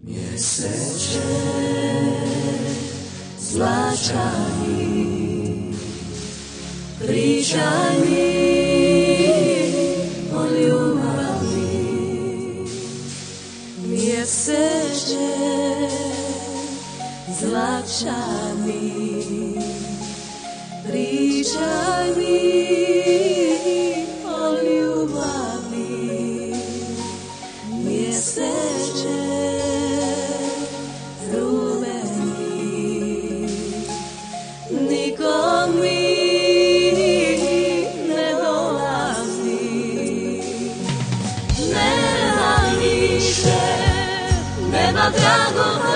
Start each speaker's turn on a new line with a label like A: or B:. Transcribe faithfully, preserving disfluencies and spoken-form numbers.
A: Mjeseče zlačani, pričaj mi o ljubavi. Mjeseče zlačani, pričaj mi o ljubavi. Mjeseče rumeni, nikom mi ne dolazi. Nema više, nema dragog